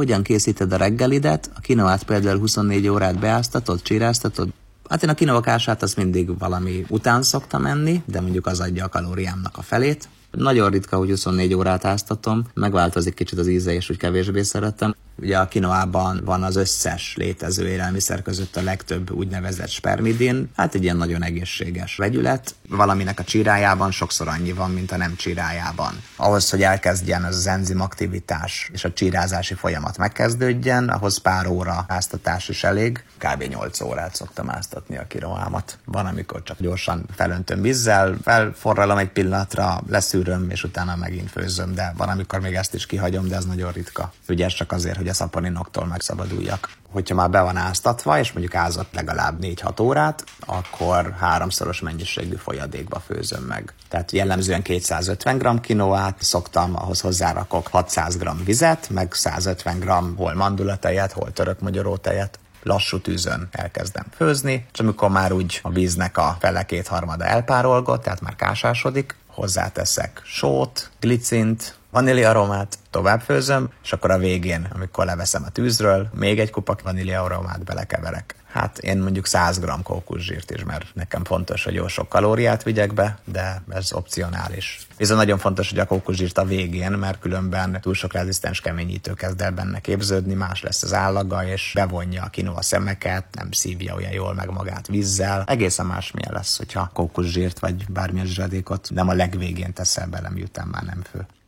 Hogyan készíted a reggelidet? A kinoát például 24 órát beáztatod, csíráztatod? Hát én a kinoakását azt mindig valami után szoktam enni, de mondjuk az adja a kalóriámnak a felét. Nagyon ritka, hogy 24 órát áztatom, megváltozik kicsit az íze, és úgy kevésbé szeretem. Ugye a kinoában van az összes létező élelmiszer között a legtöbb úgynevezett spermidin, hát egy ilyen nagyon egészséges vegyület. Valaminek a csírájában sokszor annyi van, mint a nem csírájában. Ahhoz, hogy elkezdjen az enzimaktivitás és a csírázási folyamat megkezdődjen, ahhoz pár óra áztatás is elég. Kb. 8 órát szoktam áztatni a kinoámat. Van, amikor csak gyorsan felöntöm vízzel, felforralom egy pillanatra, leszűröm, és utána megint főzöm, de van, amikor még ezt is kihagyom, de ez nagyon ritka. Ugye ez csak azért, hogy a szaponinoktól megszabaduljak. Hogyha már be van áztatva, és mondjuk ázott legalább 4-6 órát, akkor 3-szoros mennyiségű folyadékba főzöm meg. Tehát jellemzően 250 g kinoát szoktam, ahhoz hozzárakok 600 g vizet, meg 150 g hol mandulatejet, hol törökmagyarótejet. Lassú tűzön elkezdem főzni, és amikor már úgy a víznek a fele 2/3 elpárolgott, tehát már kásásodik, hozzáteszek sót, glicint, vaníliaaromát, tovább főzöm, és akkor a végén, amikor leveszem a tűzről, még egy kupak vaníliaaromát belekeverek. Hát én mondjuk 100 g kókuszsírt is, mert nekem fontos, hogy jó sok kalóriát vigyek be, de ez opcionális. Viszont nagyon fontos, hogy a kókuszsírt a végén, mert különben túl sok rezisztens keményítő kezd el benne képződni, más lesz az állaga, és bevonja a kinoa szemeket, nem szívja olyan jól meg magát vízzel. Egészen másmilyen lesz, hogyha kókuszsírt vagy bármilyen zsiradékot nem a legvégén teszel bele, miután már nem fő.